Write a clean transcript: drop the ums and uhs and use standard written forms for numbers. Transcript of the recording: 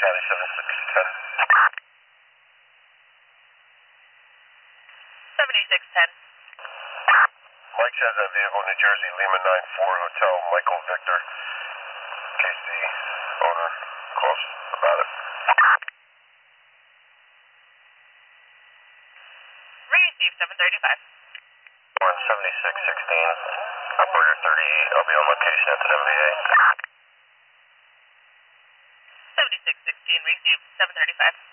County 7610. 7610. Mike has that vehicle, New Jersey, Lima 94 Hotel, Michael Victor, in case the owner calls about it. Receive 735. 17616, operator 38, I'll be on location at the MVA. 7616, receive 735.